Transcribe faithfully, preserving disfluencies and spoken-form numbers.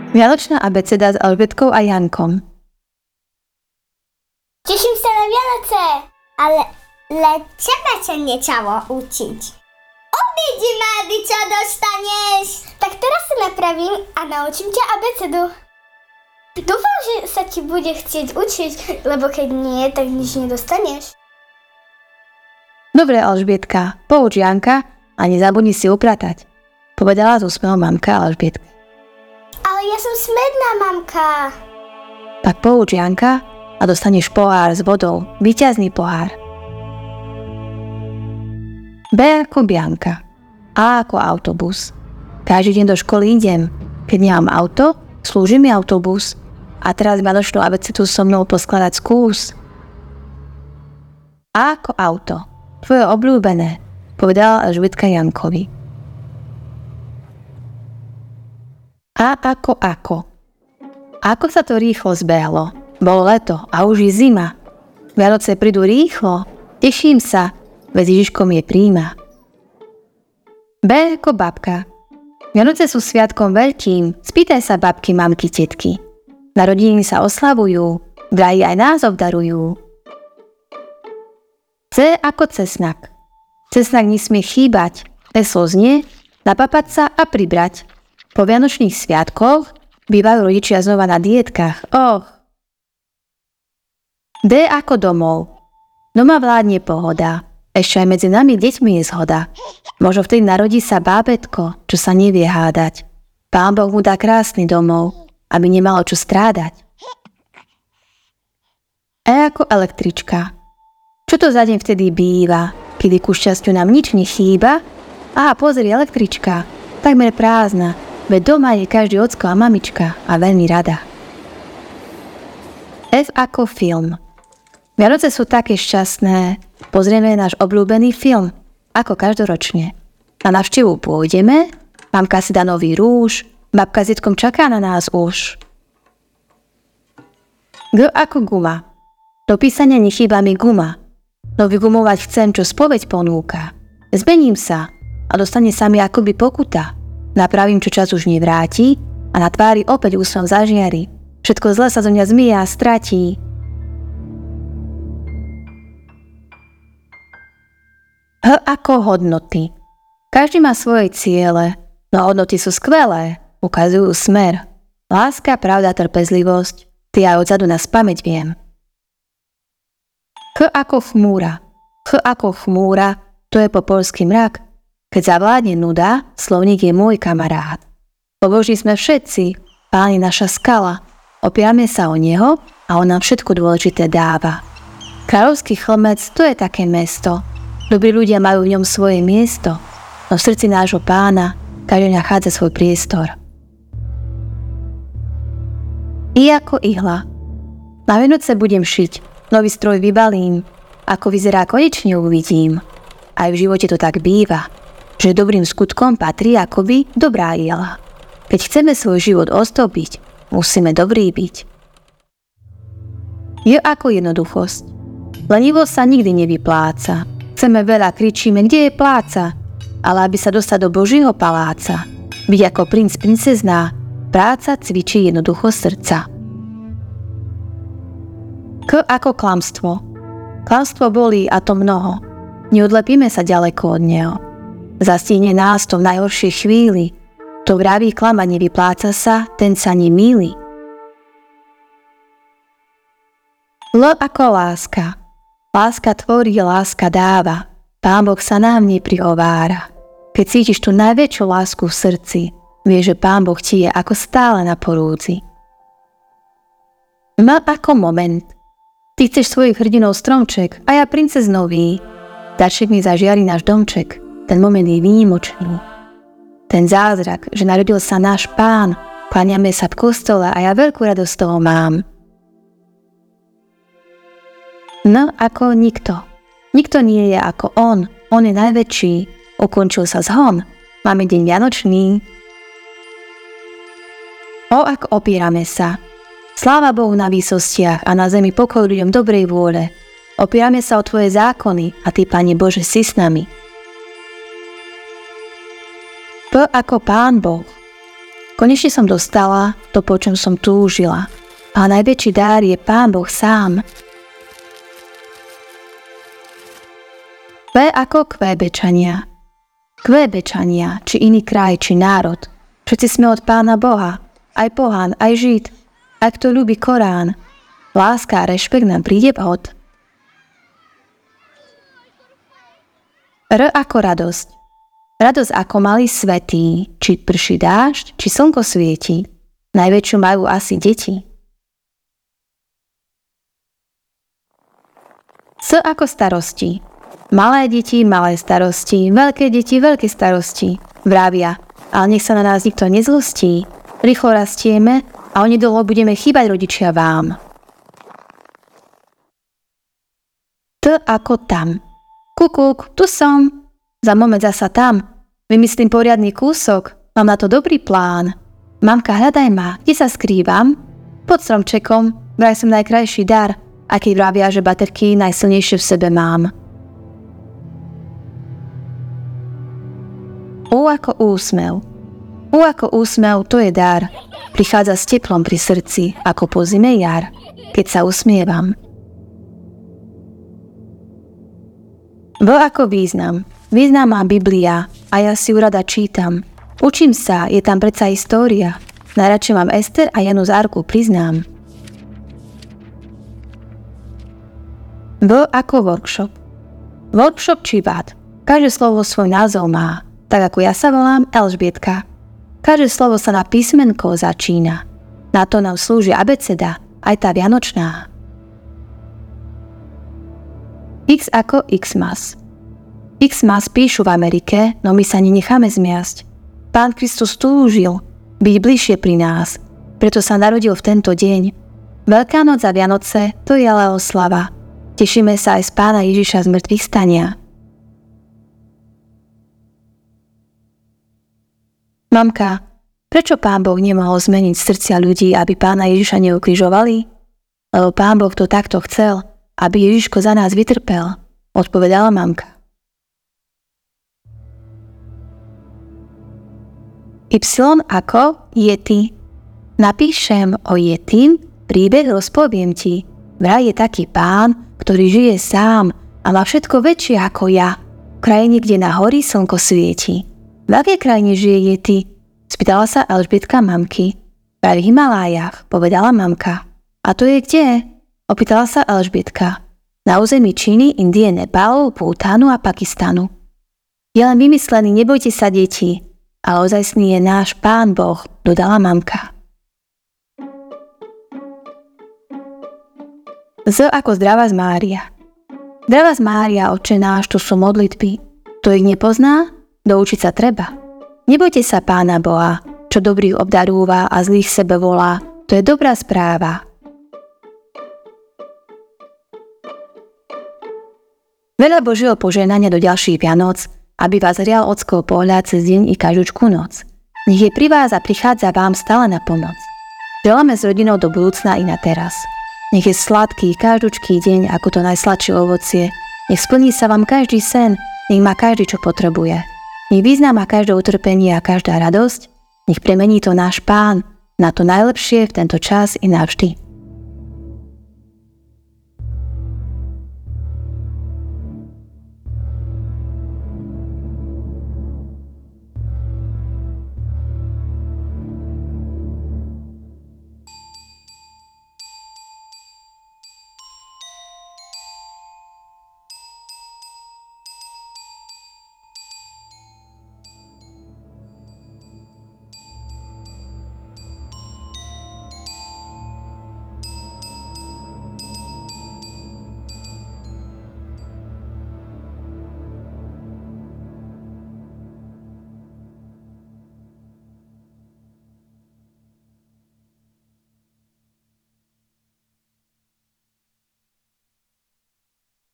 Vianočná abeceda s Alžbetkou a Jankom. Teším sa na Vianoce, ale le teba sa nečalo učiť. Obídi ma, čo dostaneš. Tak teraz sa napravím a naučím ťa abecedu. Dúfam, že sa ti bude chcieť učiť, lebo keď nie, tak nič nedostaneš. Dobre, Alžbietka, pouč Janka a nezabudni si upratať, povedala s úsmevom mamka Alžbietka. Ale ja som smedná, mamka. Tak pouč Janka a dostaneš pohár s vodou, víťazný pohár. B ako Bianka. A ako autobus. Každý deň do školy idem. Keď nemám auto, slúži mi autobus. A teraz vianočnú abecedu so mnou poskladať skús. A ako auto. Tvoje obľúbené, povedala Alžbetka Jankovi. A ako ako. Ako sa to rýchlo zbehlo. Bolo leto a už je zima. Vianoce prídu rýchlo. Teším sa, veď Ježiško mi je príjma. B ako babka. Vianoce sú sviatkom veľkým. Spýtaj sa babky, mamky, tetky. Narodeniny sa oslavujú. Vraji aj nás obdarujú. C ako cesnak. Cesnak nesmie chýbať. Heslo znie napapať sa a pribrať. Po vianočných sviatkoch bývajú rodičia znova na dietkach. Och. D ako domov. Doma vládne pohoda. Ešte aj medzi nami deťmi je zhoda. Možno vtedy narodí sa bábätko, čo sa nevie hádať. Pán Boh mu dá krásny domov, aby nemalo čo strádať. E ako električka. Čo to za deň vtedy býva, kedy ku šťastiu nám nič nechýba? Aha, pozri, električka, takmer prázdna, veď doma je každý ocko a mamička a veľmi rada. F ako film. Vianoce sú také šťastné, pozrieme náš obľúbený film, ako každoročne. Na návštevu pôjdeme, mamka si dá nový rúž, babka s detkom čaká na nás už. G ako guma. Do písania nechýba mi guma. No vygumovať chcem, čo spoveď ponúka. Zmením sa a dostane sa mi akoby pokuta. Napravím, čo čas už nevráti a na tvári opäť úsmev zažiari. Všetko zle sa zo mňa zmije a stratí. H ako hodnoty. Každý má svoje ciele, no hodnoty sú skvelé, ukazujú smer. Láska, pravda, trpezlivosť, ty aj odzadu na spamäť viem. Ch ako chmúra. Ch ako chmúra, to je po poľský mrak. Keď zavládne nuda, slovník je môj kamarát. Pobožní sme všetci, Pán je naša skala. Opierame sa o neho a on nám všetko dôležité dáva. Kráľovský Chlmec, to je také mesto. Dobrí ľudia majú v ňom svoje miesto, no v srdci nášho Pána každý nachádza svoj priestor. I ako ihla. Na Vianoce budem šiť. Nový stroj vybalím, ako vyzerá konečne uvidím. Aj v živote to tak býva, že dobrým skutkom patrí akoby dobrá ihla. Keď chceme svoj život ostopiť, musíme dobrí byť. Je ako jednoduchosť. Lenivosť sa nikdy nevypláca. Chceme veľa, kričíme, kde je pláca, ale aby sa dostať do Božieho paláca, byť ako princ, princezná, práca cvičí jednoducho srdca. K ako klamstvo. Klamstvo bolí a to mnoho. Neodlepíme sa ďaleko od neho. Zastihne nás to v najhoršej chvíli. To vraví klama nevypláca sa, ten sa nemýli. L ako láska. Láska tvorí, láska dáva. Pán Boh sa nám neprihovára. Keď cítiš tú najväčšiu lásku v srdci, vieš, že Pán Boh ti je ako stále na porúdzi. M ako moment. Ty chceš svojich hrdinov stromček a ja princeznový. Darček mi zažiari náš domček. Ten moment je výnimočný. Ten zázrak, že narodil sa náš Pán. Kláňame sa v kostole a ja veľkú radosť toho mám. No ako nikto. Nikto nie je ako on. On je najväčší. Ukončil sa zhon. Máme deň vianočný. O ako opírame sa. Sláva Bohu na výsostiach a na zemi pokoj ľuďom dobrej vôle. Opierame sa o tvoje zákony a ty, Pane Bože, si s nami. P ako Pán Boh. Konečne som dostala to, po čom som túžila. A najväčší dar je Pán Boh sám. Kvé ako Kvébečania. Kvébečania, či iný kraj, či národ. Všetci sme od Pána Boha. Aj pohán, aj žid. Aj kto ľúbi Korán. Láska a rešpekt nám príde vhod. R ako radosť. Radosť ako malý svätý, či prší dážď, či slnko svieti. Najväčšiu majú asi deti. S ako starosti. Malé deti, malé starosti, veľké deti, veľké starosti. Vravia, ale nech sa na nás nikto nezlostí. Rýchlo rastieme a onedlho budeme chýbať rodičia vám. T ako tam. Kukuk, tu som. Za moment zasa tam. Vymyslím poriadny kúsok. Mám na to dobrý plán. Mamka, hľadaj ma, kde sa skrývam? Pod stromčekom, vraj som najkrajší dar, a keď vravia, že baterky najsilnejšie v sebe mám. U ako úsmev. U ako úsmev, to je dar. Prichádza s teplom pri srdci, ako po zime jar, keď sa usmievam. V ako význam. Význam má Biblia a ja si ju rada čítam. Učím sa, je tam predsa história. Najradšej mám Ester a Janu z Arku, priznám. V ako workshop. Workshop či vat. Každé slovo svoj názov má. Tak ako ja sa volám Elžbietka. Každé slovo sa na písmenko začína. Na to nám slúži abeceda, aj tá vianočná. X ako Xmas. Xmas píšu v Amerike, no my sa nenecháme zmiasť. Pán Kristus túžil byť bližšie pri nás, preto sa narodil v tento deň. Veľká noc a Vianoce, to je ale oslava. Tešíme sa aj z Pána Ježiša z mŕtvych stania. Mamka, prečo Pán Boh nemohol zmeniť srdcia ľudí, aby Pána Ježiša neukrižovali? Lebo Pán Boh to takto chcel, aby Ježiško za nás vytrpel, odpovedala mamka. Y ako Yeti. Napíšem o Yetim, príbeh rozpoviem ti. Vraj je taký pán, ktorý žije sám a má všetko väčšie ako ja. V krajine, kde na hory slnko svieti. V akej krajine žije Yeti? Spýtala sa Elžbietka mamky. Vraj v Himalájach, povedala mamka. A to je kde? Opýtala sa Elžbietka. Na území Číny, Indie, Nepálu, Bhutánu a Pakistanu. Je len vymyslený, nebojte sa, deti. Ale ozajstný je náš Pán Boh, dodala mamka. Z ako zdravá z Mária. Zdravá z Mária, Otče náš, to sú modlitby. To ich nepozná? Doučiť sa treba. Nebojte sa Pána Boha, čo dobrých obdarúva a zlých sebe volá. To je dobrá správa. Veľa Božieho požehnania do ďalších Vianoc, aby vás hrial Otcov pohľad cez deň i každúčku noc. Nech je pri vás a prichádza vám stále na pomoc. Želáme s rodinou do budúcna i na teraz. Nech je sladký každúčký deň ako to najsladšie ovocie. Nech splní sa vám každý sen, nech má každý, čo potrebuje. Nech význam má každé utrpenie a každá radosť. Nech premení to náš Pán na to najlepšie v tento čas i navždy.